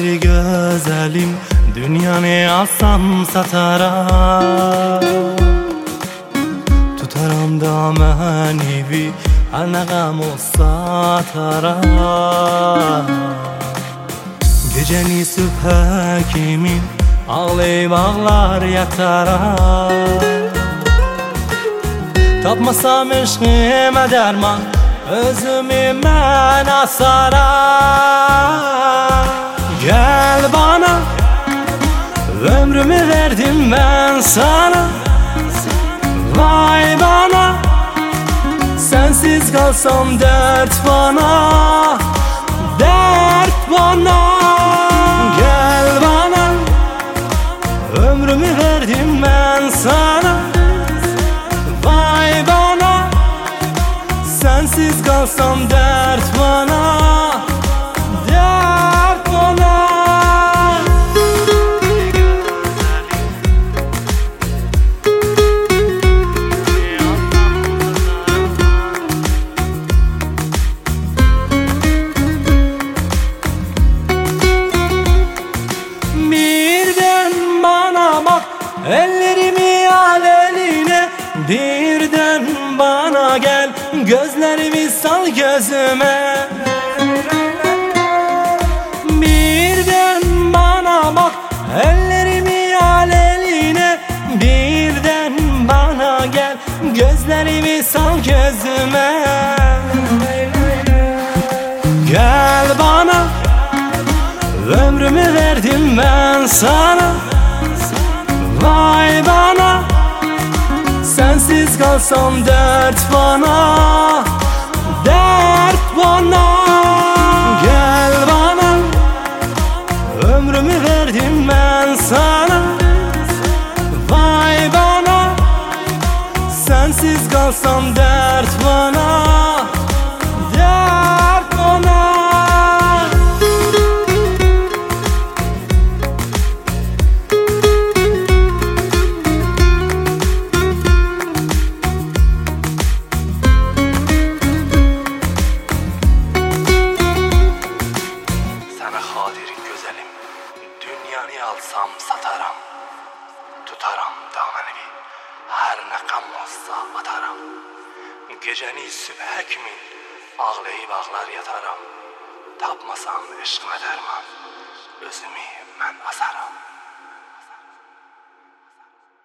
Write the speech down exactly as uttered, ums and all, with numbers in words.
gözleri güzelim, dünyanı alsam sataram. Tutaram da məni her ne gam olsa ataram. Geceni sübhə kimi ağlayıp ağlar yataram. Tapmasam eşqimə dərman, özümü mən asaram. Gel bana, ömrümü verdim ben sana. Vay bana, sensiz kalsam dert bana, dert bana. Gel bana, ömrümü verdim ben sana. Vay bana, sensiz kalsam dert bana, dert bana. Ellerimi al eline, birden bana gel, gözlerimi sal gözüme. Birden bana bak, ellerimi al eline, birden bana gel, gözlerimi sal gözüme. Gel bana, ömrümü verdim ben sana. Vay bana, sensiz kalsam dert bana, dert bana. Gel bana, ömrümü verdim ben sana. Vay bana, sensiz kalsam dert bana, dert bana. Dünyanı alsam sataram, tutaram damanı her ne kam olsa ataram. Geceni sübhə kimi ağlayıp ağlar yataram. Tapmasam eşqimə dərman, özümü mən asaram.